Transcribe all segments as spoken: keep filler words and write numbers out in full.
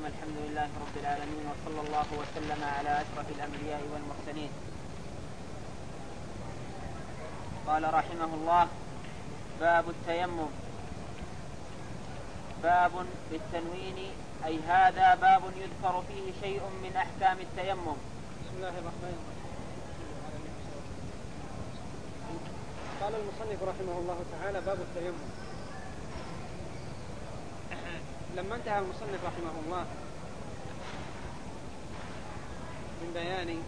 الرحيم. الحمد لله رب العالمين، وصلى الله وسلم على أشرف الأنبياء والمرسلين. قال رحمه الله: باب التيمم. باب بالتنوين، أي هذا باب يذكر فيه شيء من أحكام التيمم. بسم الله الرحمن الرحيم. قال المصنف رحمه الله تعالى: باب التيمم. لما انتهى المصنف رحمه الله من بيان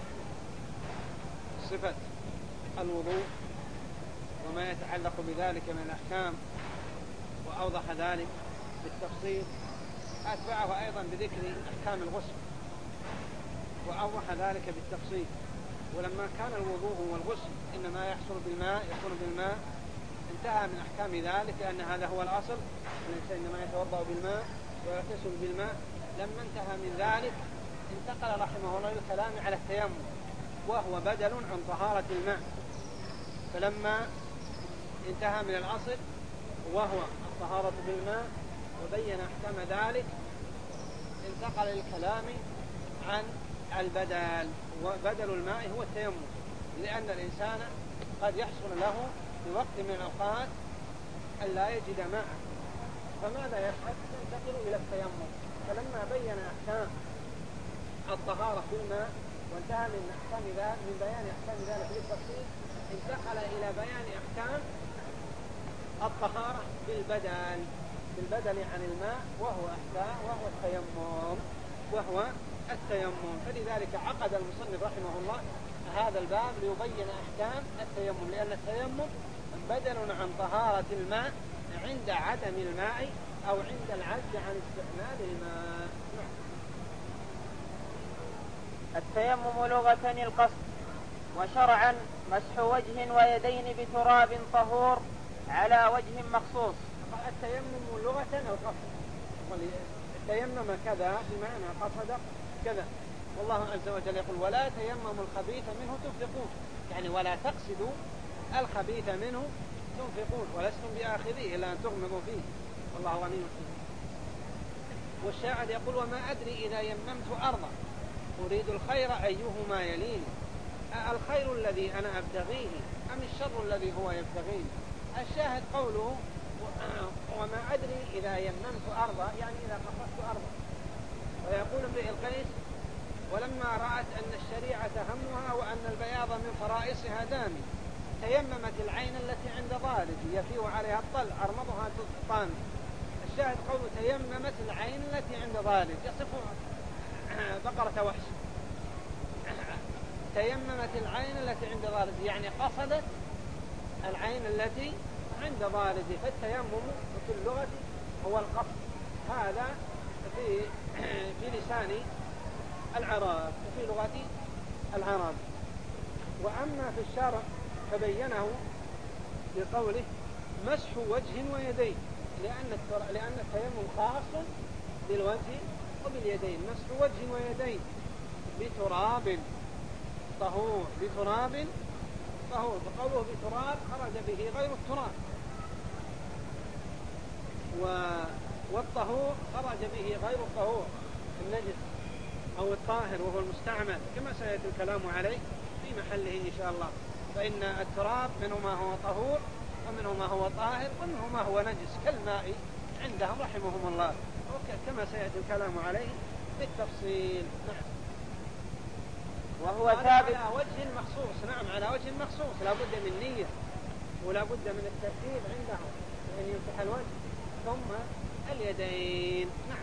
صفة الوضوء وما يتعلق بذلك من الأحكام، وأوضح ذلك بالتفصيل، أتبعه أيضا بذكر أحكام الغسل وأوضح ذلك بالتفصيل. ولما كان الوضوء والغسل إنما يحصل بالماء يكون بالماء، انتهى من أحكام ذلك، لأن هذا هو الأصل، الإنسان إنما يتوضأ بالماء ويغتسل بالماء. لما انتهى من ذلك انتقل رحمه الله للكلام على التيمم، وهو بدل عن طهارة الماء. فلما انتهى من الأصل وهو الطهارة بالماء وبين أحكام ذلك، انتقل للكلام عن البدل، وبدل الماء هو التيمم، لأن الإنسان قد يحصل له في وقت من الأوقات أن لا يجد ماء، فماذا يفعل؟ ينتقل إلى التيمم. فلما بين أحكام الطهارة بالماء وانتهى من أحكام ذلك من بيان أحكام ذلك بالتفصيل، انتقل إلى بيان أحكام الطهارة بالبدل بالبدل عن الماء، وهو أحكام وهو التيمم وهو التيمم. فلذلك عقد المصنف رحمه الله هذا الباب ليبين أحكام التيمم، لأن التيمم بدل عن طهارة الماء عند عدم الماء أو عند العجز عن استعمال الماء. التيمم لغة القصد، وشرعا مسح وجه ويدين بتراب طهور على وجه مخصوص. التيمم لغة القصد، التيمم كذا بمعنى قصد كذا. والله عز وجل يقول: ولا تيمموا الخبيث منه تنفقون، يعني ولا تقصدوا الخبيث منه تنفقون ولستم بآخذيه إلا أن تغمضوا فيه والله غني حميد. والشاعر يقول: وما أدري إذا يممت أرضا أريد الخير أيهما يليني، الخير الذي أنا أبتغيه أم الشر الذي هو يبتغيني. الشاهد قوله: وما أدري إذا يممت أرضا، يعني إذا قصدت أرضا. ويقول امرئ القيس: ولما رأت أن الشريعة همها وأن البياض من فرائصها دامي، تيممت العين التي عند ضالج يفيء عليها الطل أرمضها طامي. الشاهد قوله تيممت العين التي عند ضالج، يصف بقرة وحش. تيممت العين التي عند ضالج يعني قصدت العين التي عند ضالج. فالتيمم في اللغة هو القصد، هذا في في لسان العرب وفي لغة العرب. وأما في الشرع فبينه بقوله: مسح وجه ويدين، لأن لأن التيمم خاص بالوجه وباليدين. مسح وجه ويدين بتراب طهور، بتراب طهور. فقوله بتراب خرج به غير التراب، والطهور خرج به غير الطهور، النجس أو الطاهر وهو المستعمل، كما سيأتي الكلام عليه في محله إن شاء الله. فإن التراب منه ما هو طهور ومنه ما هو طاهر ومنه ما هو نجس كالماء عندهم رحمهم الله، كما سيأتي الكلام عليه بالتفصيل. نعم. وهو ثابت على وجه مخصوص. نعم، على وجه مخصوص، لا بد من نية ولا بد من الترتيب عندهم، أن يمسح الوجه ثم اليدين. نعم.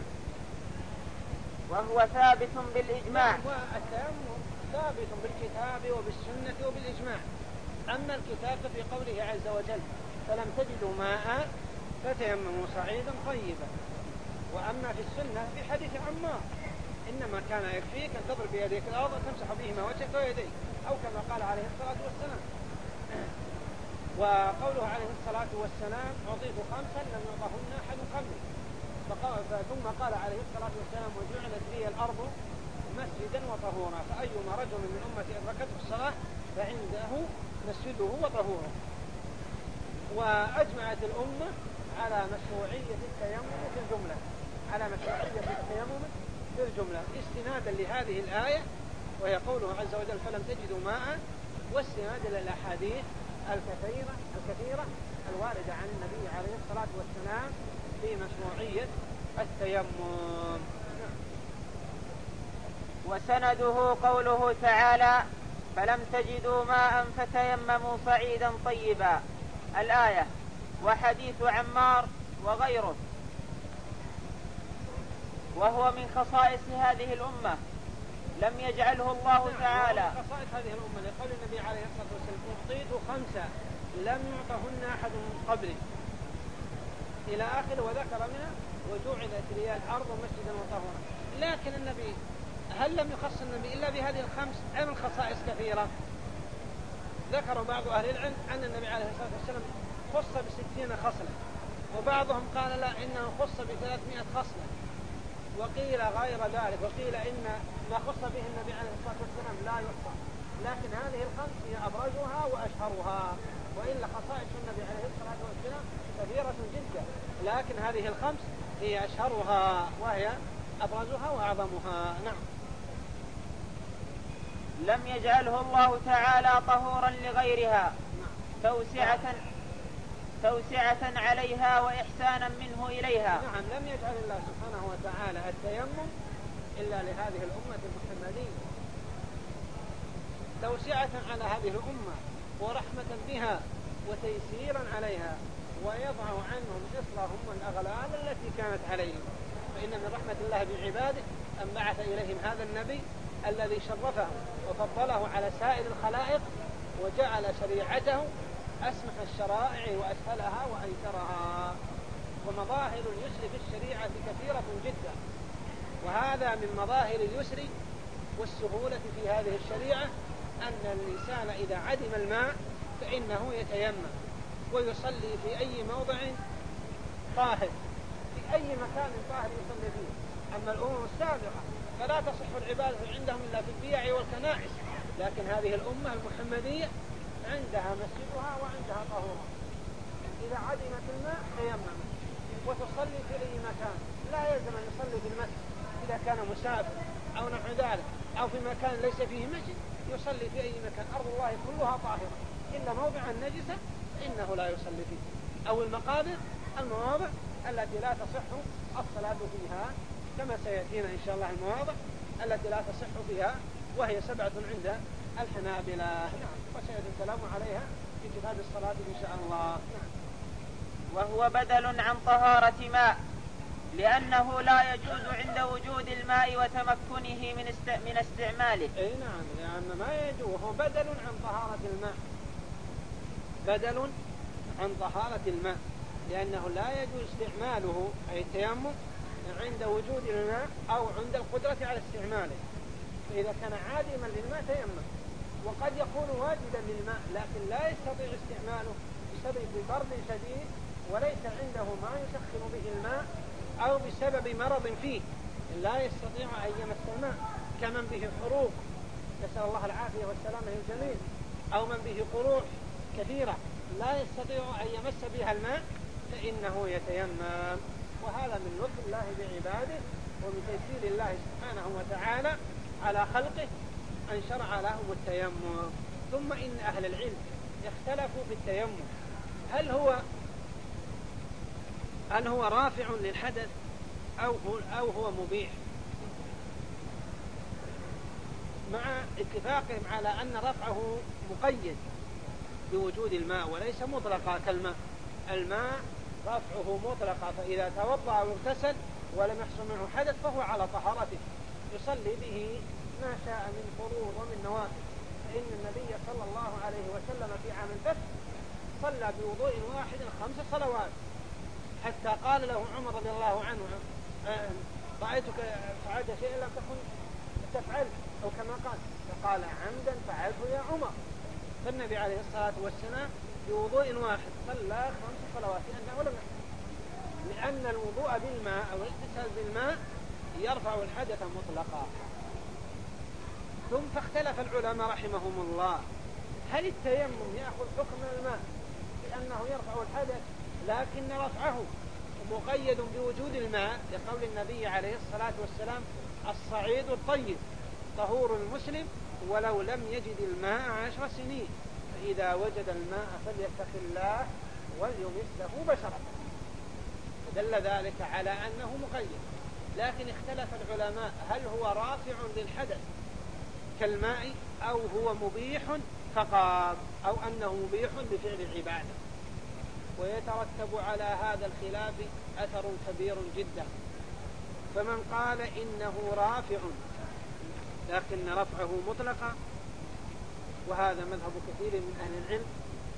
وهو ثابت بالإجماع. والتيمم ثابت بالكتاب وبالسنة وبالإجماع. أما الكتاب ففي قوله عز وجل: فلم تجدوا ماء فتيمموا صعيدا طيبا. وأما في السنة في حديث عمار: إنما كان يكفيك أن تضرب بيديك الأرض وتمسح بهما وجهك ويديك، أو كما قال عليه الصلاة والسلام. وقوله عليه الصلاة والسلام: أعطيت خمسا لم يعطهن أحد قبلي. ثم قال عليه الصلاة والسلام: وجعلت لي الأرض مسجدا وطهورا، فأيما رجل من أمتي أدركته الصلاة فعنده مسجده وطهوره. وأجمعت الأمة على مشروعية التيمم في الجملة، على مشروعية التيمم بالجملة استنادا لهذه الآية وهي قوله عز وجل فلم تجدوا ماء، واستنادا للأحاديث الكثيرة الكثيرة الواردة عن النبي عليه الصلاة والسلام في مشروعية التيمم. وسنده قوله تعالى فلم تجدوا ماء فتيمموا صعيدا طيبا الآية، وحديث عمار وغيره، وهو من خصائص هذه الأمة لم يجعله الله تعالى. نعم، خصائص هذه الأمة لقول النبي عليه الصلاة والسلام أعطيت خمسة لم يعطهن أحد من قبلي إلى آخر، وذكر منها وجعلت لي الأرض مسجدا وطهورا. لكن النبي هل لم يخص النبي إلا بهذه الخمس أم الخصائص كثيرة؟ ذكر بعض أهل العلم أن النبي عليه الصلاة والسلام خص بستين خصلة، وبعضهم قال لا إنه خص بثلاثمائة خصلة، وقيل غير ذلك، وقيل إن ما خص به النبي عليه الصلاة والسلام لا يحصى. لكن هذه الخمس هي أبرزها وأشهرها، وإلا خصائص النبي عليه الصلاة والسلام كثيرة جدا، لكن هذه الخمس هي أشهرها وهي أبرزها وأعظمها. نعم. لم يجعله الله تعالى طهورا لغيرها توسعة توسعة عليها وإحسانا منه إليها. نعم، لم يجعل الله سبحانه وتعالى التيمم إلا لهذه الأمة المحمدية توسعة على هذه الأمة ورحمة بها وتيسيرا عليها، ويضع عنهم إصرهم والأغلال التي كانت عليهم. فإن من رحمة الله بعباده أن بعث إليهم هذا النبي الذي شرفه وفضله على سائر الخلائق، وجعل شريعته أسمح الشرائع وأسهلها وأيسرها. ومظاهر اليسر في الشريعة كثيرة جدا، وهذا من مظاهر اليسر والسهولة في هذه الشريعة أن الإنسان إذا عدم الماء فإنه يتيمم ويصلي في أي موضع طاهر، في أي مكان طاهر يصلي فيه. أما الأمم السابقة فلا تصح العبادة عندهم إلا في البيع والكنائس، لكن هذه الأمة المحمدية عندها مسجدها وعندها طهورها. إذا عدمت الماء تيمم وتصلي في أي مكان، لا يلزم أن يصلي في المسجد. إذا كان مسافر أو نحو ذلك أو في مكان ليس فيه مسجد يصلي في أي مكان. أرض الله كلها طاهرة إلا موضع النجسة إنه لا يصلي فيه، أو المقابر المواضع التي لا تصح الصلاة فيها، كما سيأتينا إن شاء الله المواضع التي لا تصح فيها، وهي سبعة عند الحنابلة. نعم، وسيأتي الكلام عليها في كتاب الصلاة إن شاء الله. نعم. وهو بدل عن طهارة ماء، لأنه لا يجوز عند وجود الماء وتمكنه من است... من استعماله. أي نعم، لأن ما يجوز، هو بدل عن طهارة الماء، بدل عن طهارة الماء، لأنه لا يجوز استعماله أي التيمم عند وجود الماء أو عند القدرة على استعماله. فإذا كان عادما للماء تيمم، وقد يكون واجدا للماء لكن لا يستطيع استعماله بسبب برد شديد وليس عنده ما يسخن به الماء، أو بسبب مرض فيه لا يستطيع أن يمس الماء، كمن به حروق نسأل الله العافية والسلامة الجميع، أو من به قروح كثيرة لا يستطيع أن يمس بها الماء فإنه يتيمم. وهذا من لطف الله بعباده ومن تيسير الله سبحانه وتعالى على خلقه أن شرع لهم التيمم. ثم إن أهل العلم اختلفوا في التيمم، هل هو هل هو رافع للحدث أو هو, أو هو مبيح، مع اتفاقهم على أن رفعه مقيد بوجود الماء وليس مطلقا كالماء. الماء رفعه مطلقا، فإذا توضأ واغتسل ولم يحصل منه حدث فهو على طهارته يصلي به ما شاء من فروض ومن نوافل. فإن النبي صلى الله عليه وسلم في عام الفتح صلى بوضوء واحد خمس صلوات، حتى قال له عمر رضي الله عنه رأيتك فعلت شيئا لم تكن تفعل، أو كما قال، فقال عمدا فعلته يا عمر. فالنبي عليه الصلاة والسلام بوضوء واحد صلى خمس صلوات، لأنه لم لأن الوضوء بالماء أو الاغتسال بالماء يرفع الحدث مطلقا. ثم فاختلف العلماء رحمهم الله، هل التيمم يأخذ حكم الماء لأنه يرفع الحدث لكن رفعه مقيد بوجود الماء لقول النبي عليه الصلاة والسلام الصعيد الطيب طهور المسلم ولو لم يجد الماء عشر سنين فإذا وجد الماء فليتق الله وليمسه بشرة. فدل ذلك على أنه مقيد. لكن اختلف العلماء هل هو رافع للحدث كالماء أو هو مبيح فقط أو أنه مبيح لفعل العبادة. ويترتب على هذا الخلاف أثر كبير جدا. فمن قال إنه رافع لكن رفعه مطلقا، وهذا مذهب كثير من أهل العلم،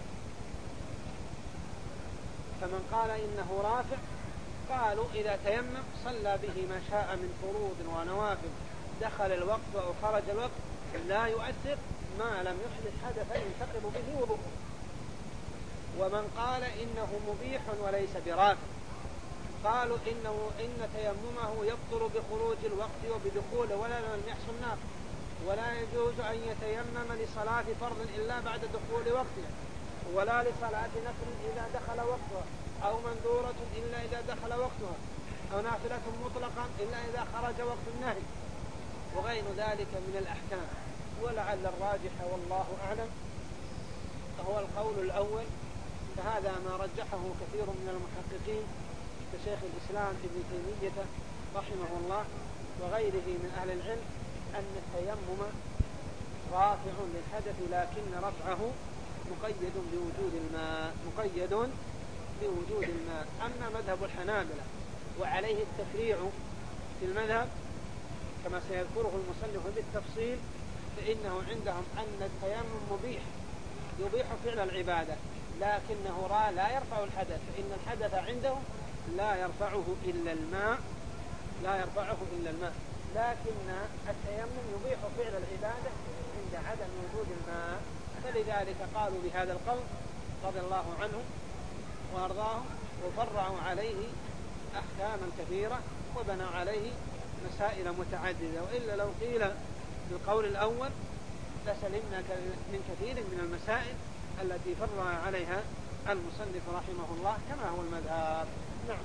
فمن قال إنه رافع قالوا إذا تيمم صلى به ما شاء من فروض ونوافل دخل الوقت أو خرج الوقت لا يؤثر ما لم يحدث حدثا ينتقل به وضوءه. ومن قال إنه مبيح وليس برافع قالوا إنه إن تيممه يبطل بخروج الوقت وبدخوله ولا لم يحصل ناقض، ولا يجوز أن يتيمم لصلاة فرض إلا بعد دخول وقتها، ولا لصلاة نفل إذا دخل وقتها، أو منذورة إلا إذا دخل وقتها، أو نافلة مطلقا إلا إذا خرج وقت النهي، وغير ذلك من الأحكام. ولعل الراجح والله أعلم فهو القول الأول، فهذا ما رجحه كثير من المحققين كشيخ الإسلام ابن تيمية رحمه الله وغيره من أهل العلم، أن التيمم رافع للحدث لكن رفعه مقيد بوجود الماء مقيد بوجود الماء. أما مذهب الحنابلة وعليه التفريع في المذهب كما سيذكره المصنف بالتفصيل، فإنه عندهم أن التيمم مبيح يبيح فعل العبادة لكنه لا يرفع الحدث، فإن الحدث عندهم لا يرفعه إلا الماء لا يرفعه إلا الماء لكن التيمم يبيح فعل العبادة عند عدم وجود الماء. فلذلك قالوا بهذا القول رضي الله عنهم وأرضاهم، وفرعوا عليه أحكاما كثيرة وبنوا عليه مسائل متعددة. وإلا لو قيل بالقول الأول لسلمنا من كثير من المسائل التي فرع عليها المصنف رحمه الله كما هو المذهب. نعم.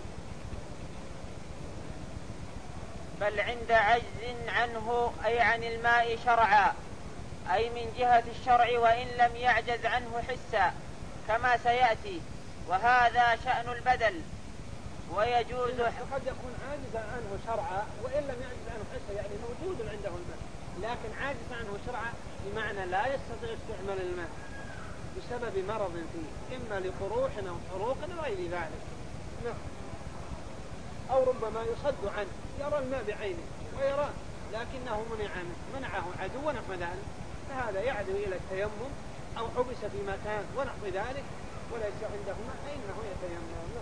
بل عند عجز عنه أي عن الماء شرعا، أي من جهة الشرع وإن لم يعجز عنه حسا كما سيأتي، وهذا شأن البدل. ويجوز قد يكون عاجز عنه شرعا وإن لم يعجز عنه حسا، يعني موجود عنده الماء لكن عاجز عنه شرعا بمعنى لا يستطيع استعمال الماء بسبب مرض فيه إما لقروح أو حروق أو غير ذلك. نعم. أو ربما يصد عنه يرى الماء بعينه ويراه لكنه منع منه منعه عدو ونحو ذلك، فهذا يعدو إلى التيمم، أو حبس في مكان ونحو ذلك وليس عنده ماء فإنه يتيمم.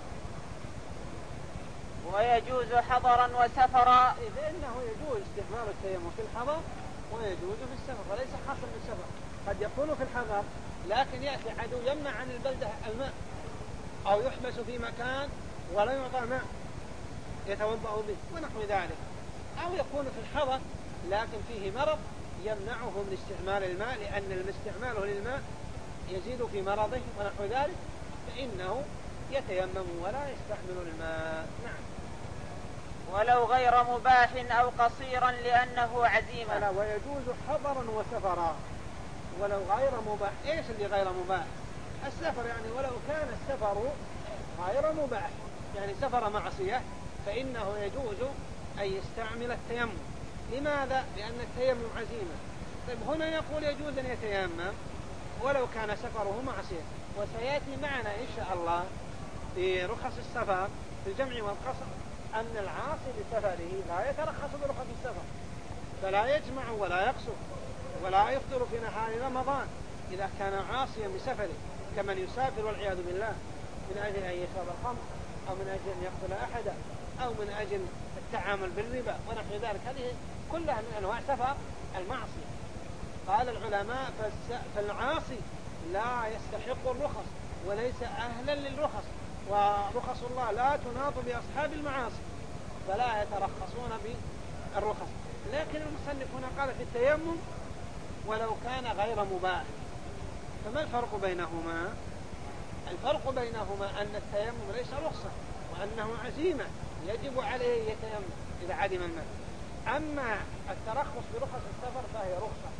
ويجوز حضرا وسفرا، فإنه يجوز استعمال التيمم في الحضر ويجوز في السفر، وليس خاصا بالسفر. قد يكون في الحضر لكن يأتي عدو يمنع عن البلدة الماء، أو يحبس في مكان ولا يعطى ماء يتوضأ به ونحو ذلك، أو يكون في الحضر لكن فيه مرض يمنعه من استعمال الماء لأن الاستعمال للماء يزيد في مرضه ونحو ذلك، فإنه يتيمم ولا يستعمل الماء. نعم. ولو غير مباح أو قصيرا لأنه عزيمة. لا، ويجوز حضرا وسفرا. ولو غير مباح، إيش اللي غير مباح؟ السفر، يعني ولو كان السفر غير مباح يعني سفر معصية فإنه يجوز أن يستعمل التيمم. لماذا؟ لأن التيمم عزيمة. طيب هنا يقول يجوز أن يتيمم ولو كان سفره معصية، وسيأتي معنا إن شاء الله في رخص السفر في الجمع والقصر أن العاصي بسفره لا يترخص برخص السفر، فلا يجمع ولا يقصر ولا يفطر في نهار رمضان إذا كان عاصيا بسفره، كمن يسافر والعياذ بالله من أجل أن يشرب الخمر أو من أجل أن يقتل أحدا أو من أجل التعامل بالربا ونحو ذلك. هذه كلها من أنواع سفر المعصية. قال العلماء فالعاصي لا يستحق الرخص وليس أهلا للرخص، ورخص الله لا تناط بأصحاب المعاصي فلا يترخصون بالرخص. لكن المصنف هنا قال في التيمم ولو كان غير مباح. فما الفرق بينهما؟ الفرق بينهما أن التيمم ليس رخصة وأنه عزيمة يجب عليه يتيمم إذا عدم الماء. أما الترخص برخص السفر فهي رخصة.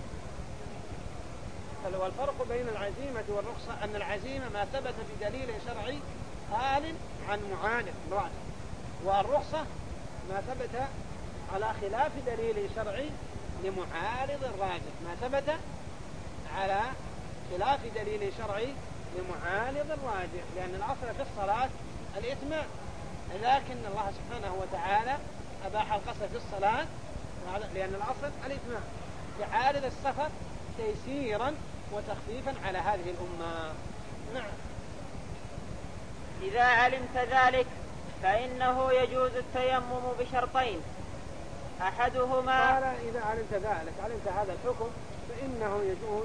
والفرق بين العزيمة والرخصة أن العزيمة ما ثبت بدليل شرعي خال عن معارض راجح، والرخصة ما ثبت على خلاف دليل شرعي لمعارض راجح، ما ثبت على خلاف دليل شرعي لمعارض راجح، لأن الأصل في الصلاة الإتمام، لكن الله سبحانه وتعالى أباح القصر في الصلاة لأن الأصل الإتمام، لعارض السفر تيسيرا وتخفيفا على هذه الأمة. نعم. إذا علمت ذلك فإنه يجوز التيمم بشرطين، أحدهما قال إذا علمت ذلك، علمت هذا الحكم فإنه يجوز،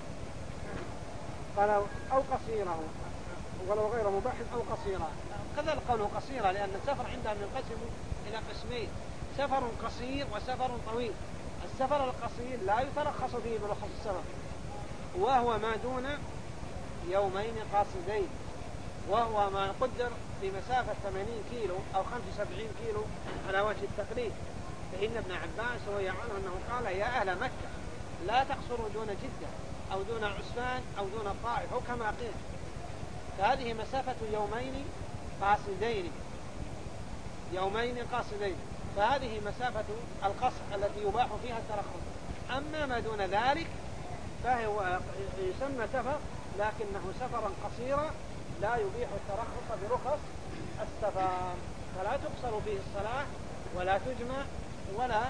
قال أو قصيره ولو غير مباح أو قصيره. كذا القول قصيرة لأن السفر عندهم ينقسم إلى قسمين، سفر قصير وسفر طويل. السفر القصير لا يترخص فيه برخص السفر، وهو ما دون يومين قاصدين، وهو ما قدر بمسافة ثمانين كيلو أو خمسة وسبعين كيلو على وجه التقليد. فإن ابن عباس رضي عنه أنه قال يا أهل مكة لا تقصروا دون جدة أو دون عسفان أو دون الطائف أو كما قيل، فهذه مسافة يومين قاصدين، يومين قاصدين، فهذه مسافة القصر التي يباح فيها الترخص. أما ما دون ذلك فهو يسمى سفر لكنه سفرا قصيرا لا يبيح الترخص برخص السفر، فلا تقصر فيه الصلاة ولا تجمع ولا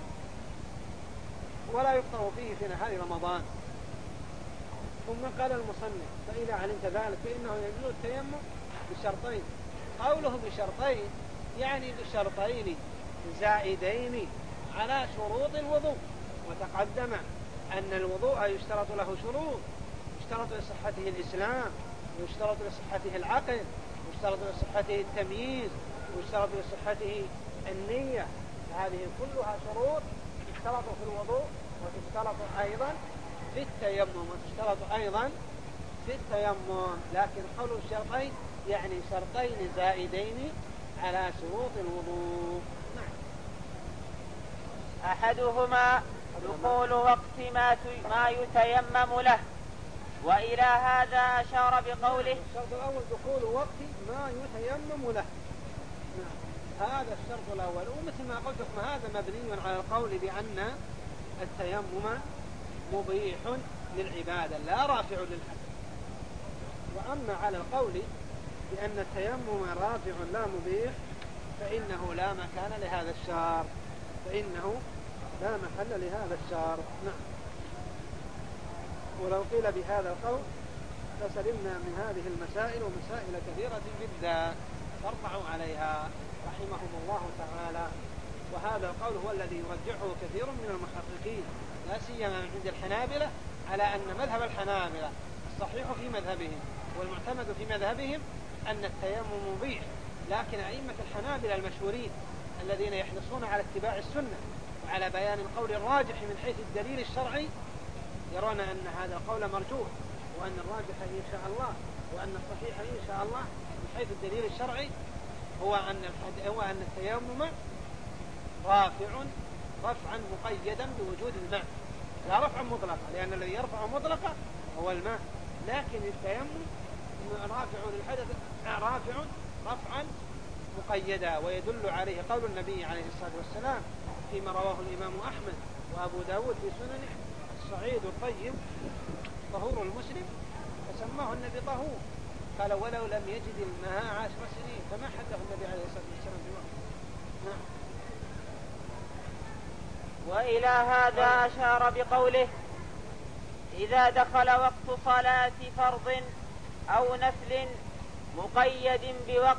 ولا يفطر فيه في نهار رمضان. ثم قال المصنف فإذا علمت ذلك فإنه يجوز التيمم بشرطين. قوله بشرطين يعني بشرطين زائدين على شروط الوضوء، وتقدم أن الوضوء يشترط له شروط، يشترط لصحته الإسلام، ويشترط لصحته العقل، ويشترط لصحته التمييز، ويشترط لصحته النية. هذه كلها شروط تشترط في الوضوء وتشترط أيضا في التيمم وتشترط أيضا في التيمم. لكن قول الشرطين يعني شرطين زائدين على شروط الوضوء. نعم. أحدهما دخول وقت ما ما يتيمم له، وإلى هذا أشار بقوله الشرط الأول دخول وقت ما يتيمم له. نعم. هذا الشرط الأول، ومثل ما قلت لكم هذا مبني على القول بأن التيمم مبيح للعبادة لا رافع للحدث. وأما على القول بأن التيمم رافع لا مبيح فإنه لا مكان لهذا الشرط، فإنه لا محل لهذا الشرط. نعم. ولو قيل بهذا القول لسلمنا من هذه المسائل ومسائل كثيرة جدا فارفعوا عليها رحمهم الله تعالى. وهذا القول هو الذي يرجحه كثير من المحققين لا سيما عند الحنابلة، على أن مذهب الحنابلة الصحيح في مذهبهم والمعتمد في مذهبهم أن التيمم مبيح. لكن أئمة الحنابلة المشهورين الذين يحرصون على اتباع السنة وعلى بيان القول الراجح من حيث الدليل الشرعي يرون أن هذا القول مرجوح، وأن الراجح إن شاء الله وأن الصحيح إن شاء الله من حيث الدليل الشرعي هو أن هو أن التيمم رافع رفعا مقيدا بوجود الماء، لا رفعا مطلقا، لأن الذي يرفع مطلقا هو الماء، لكن التيمم رافع للحدث رافع رفعا مقيدا. ويدل عليه قول النبي عليه الصلاة والسلام فيما رواه الإمام أحمد وأبو داود في سننه: الصعيد الطيب طهور المسلم، فسماه النبي طهور. قال ولو لم يجد الماء عشر سنين، فما حده النبي عليه الصلاة والسلام بوقت. نعم. وإلى هذا أشار بقوله: إذا دخل وقت صلاة فرض أو نفل مقيد بوقت.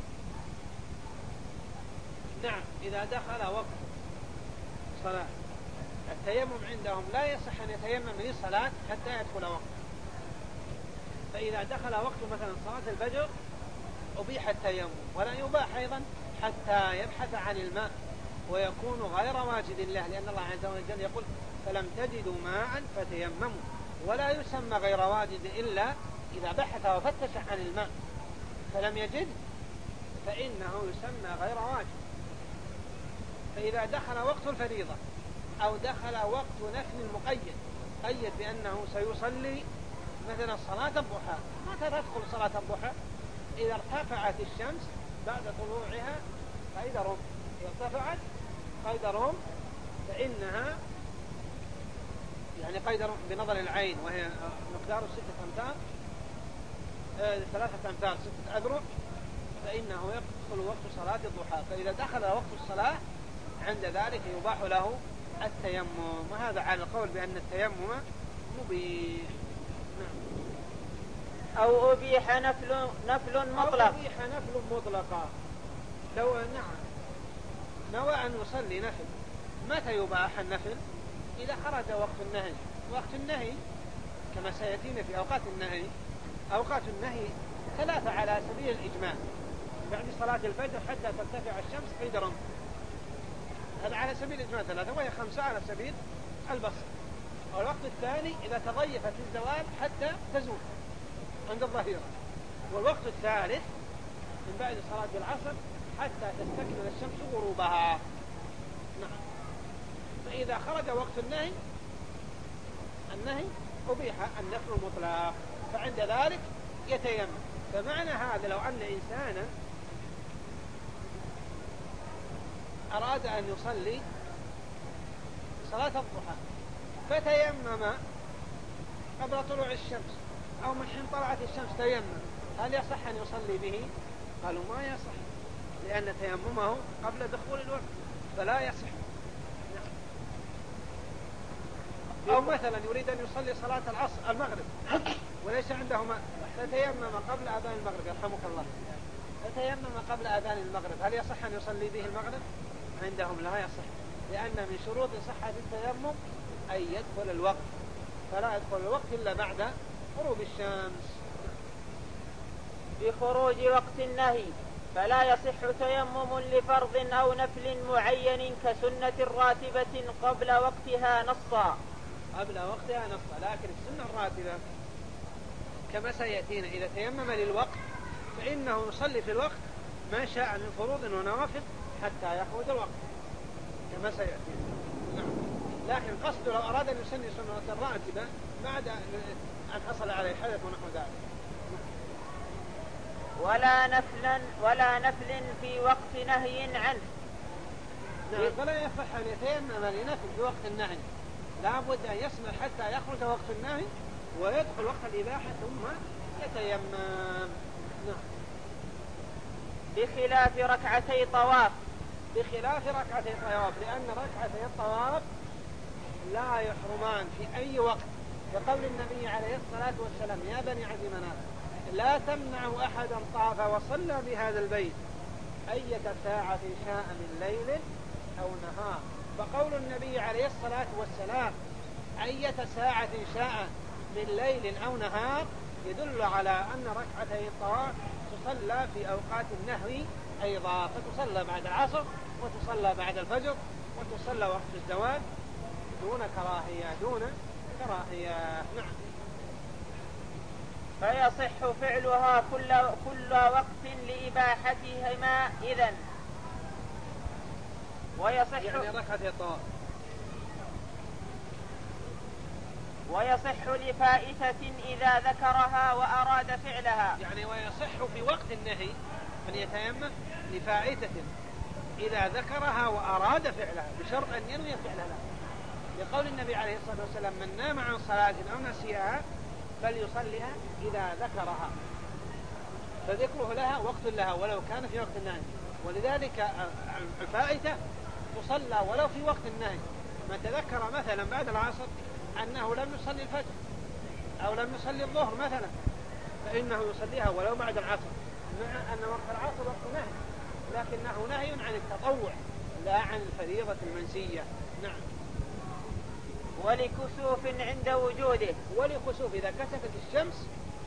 نعم. إذا دخل وقت صلاة، التيمم عندهم لا يصح أن يتيمم للصلاة حتى يدخل وقت. فإذا دخل وقت مثلا صلاة الفجر أبيح التيمم، ولا يباح أيضا حتى يبحث عن الماء ويكون غير واجد الله، لأن الله عز وجل يقول: فلم تجدوا ماء فتيمموا. ولا يسمى غير واجد إلا إذا بحث وفتش عن الماء فلم يجد فإنه يسمى غير واجب. فإذا دخل وقت الفريضة أو دخل وقت نفل مقيد قيد بأنه سيصلي مثلا صلاة الضحى، متى تدخل صلاة الضحى؟ إذا ارتفعت الشمس بعد طلوعها قيد رمح. إذا ارتفعت قيد رمح فإنها يعني قيد رمح بنظر العين، وهي مقدار ستة أمتار آه ثلاثة أمتار ستة أذرع، فإنه يدخل وقت صلاة الضحى. فإذا دخل وقت الصلاة عند ذلك يباح له التيمم، وهذا على القول بأن التيمم مبيح. نعم. أو أبيح نفل نفل مطلق. أو أبيح نفل مطلقا. لو نعم نوى أن يصلي نفل، متى يباح النفل؟ إذا خرج وقت النهي. وقت النهي كما سيأتينا في أوقات النهي، أوقات النهي ثلاثة على سبيل الإجماع، بعد صلاة الفجر حتى ترتفع الشمس قيد رمح، هذا على سبيل الإجماع ثلاثة، وهي خمسة على سبيل البسط. والوقت الثاني إذا تضيفت الزوال حتى تزول عند الظهيرة. والوقت الثالث من بعد صلاة العصر حتى تستكمل الشمس غروبها. نعم. فإذا خرج وقت النهي النهي أبيح النفل المطلق، فعند ذلك يتيمم. فمعنى هذا لو أن إنسانا أراد أن يصلي صلاة الضحى فتيمم قبل طلوع الشمس أو من حين طلعت الشمس تيمم، هل يصح أن يصلي به؟ قالوا ما يصح، لأن تيممه قبل دخول الوقت فلا يصح. أو مثلا يريد أن يصلي صلاة العصر المغرب وليس عنده ماء فتيمم قبل أذان المغرب، يرحمك الله، فتيمم قبل أذان المغرب، هل يصح أن يصلي به المغرب؟ عندهم لا يصح، لأن من شروط صحة التيمم أن يدخل الوقت، فلا يدخل الوقت إلا بعد غروب الشمس. بخروج وقت النهي فلا يصح تيمم لفرض أو نفل معين كسنة راتبة قبل وقتها نصا. قبل وقتها نصا، لكن السنة الراتبة كما سيأتينا إذا تيمم للوقت فإنه يصلي في الوقت ما شاء من فروض ونوافل حتى يخرج الوقت كما سيأتينا. نعم. لكن قصد لو أراد أن يسني سنة راتبة بعد أن حصل عليه حدث ونحو ذلك. ولا نفلا ولا نفل في وقت نهي عنه. نعم. فلا يصح أن يتيمم لنفل في وقت النهي، لا بد أن يسمع حتى يخرج وقت النهي ويدخل وقت الإباحة ثم يتيمم. نعم. بخلاف ركعتي طواف. بخلاف ركعتي طواف، لأن ركعتي الطواف لا يحرمان في أي وقت، لقول النبي عليه الصلاة والسلام يا بني عبد مناف لا تمنعوا أحدا طاف وصلى بهذا البيت أية ساعة شاء من ليل أو نهار. فقول النبي عليه الصلاة والسلام أية ساعة شاء من ليل أو نهار يدل على أن ركعتي الطواف تصلى في أوقات النهي أيضا، فتصلى بعد العصر وتصلى بعد الفجر وتصلى وقت الزواج دون كراهية دون كراهية. نعم. فيصح فعلها كل كل وقت لإباحتهما إذن. ويصح يعني ركعتي الطواف. ويصح لفائتة إذا ذكرها وأراد فعلها. يعني ويصح في وقت النهي أن يتيمم لفائتة إذا ذكرها وأراد فعلها بشرط أن ينوي فعلها، لقول النبي عليه الصلاة والسلام من نام عن صلاة أو نسيها فليصليها إذا ذكرها، فذكره لها وقت لها ولو كان في وقت النهي. ولذلك الفائتة تصلى ولو في وقت النهي. من تذكر مثلا بعد العصر أنه لم يصلي الفجر أو لم يصلي الظهر مثلا فإنه يصليها ولو بعد العصر، مع أن وقت العصر وقت نهي، لكنه نهي عن التطوع لا عن الفريضة المنسية. نعم. ولكسوف عند وجوده. ولكسوف إذا كسفت الشمس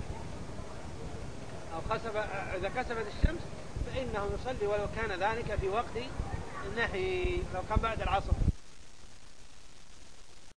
أو خسف إذا كسفت الشمس فإنه يصلي ولو كان ذلك في وقت النهي لو كان بعد العصر.